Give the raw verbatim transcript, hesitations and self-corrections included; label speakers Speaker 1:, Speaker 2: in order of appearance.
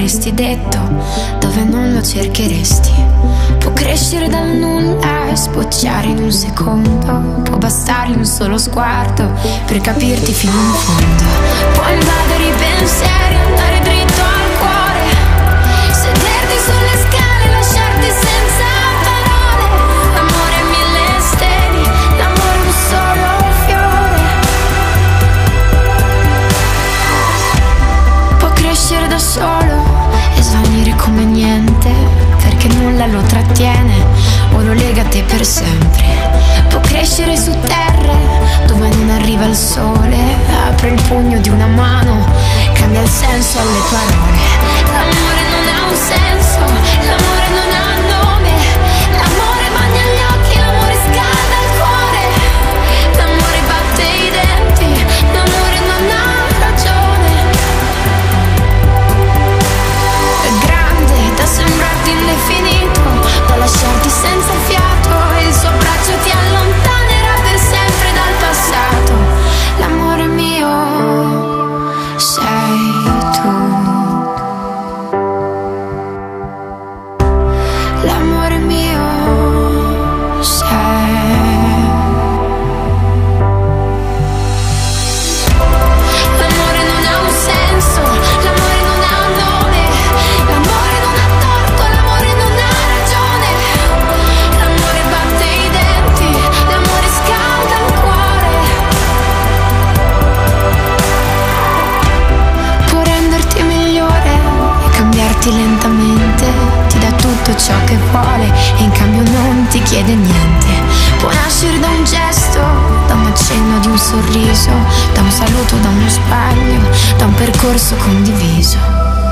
Speaker 1: avresti detto, dove non lo cercheresti. Può crescere dal nulla e sbocciare in un secondo. Può bastargli un solo sguardo per capirti fino in fondo. Può invadere i pensieri, andare dritto al cuore, sederti sulle scale e lasciarti senza parole. L'amore è mille steli, l'amore è un solo fiore. Può crescere da solo e svanire come niente, perché nulla lo trattiene o lo lega a te per sempre. Può crescere su terre dove non arriva il sole, apre il pugno di una mano, cambia il senso alle parole. L'amore non ha un senso, l'amore non ha nome, l'amore bagna gli occhi, l'amore scalda il cuore, l'amore batte i denti, l'amore non ha ragione. È grande da sembrarti indefinito, da lasciarti senza fiato, e il suo braccio ti allontanerà per sempre dal passato. L'amore mio sei tu. L'amore mio sei. L'amore non ha un senso, l'amore non ha un nome, l'amore non ha torto, l'amore non ha ragione. L'amore batte i denti, l'amore scalda il cuore. Può renderti migliore e cambiarti lentamente, ti dà tutto ciò che vuole e in cambio non ti chiede niente. Può nascere da un gesto, da un accenno di un sorriso, da un saluto, da uno sbaglio, da un percorso condiviso.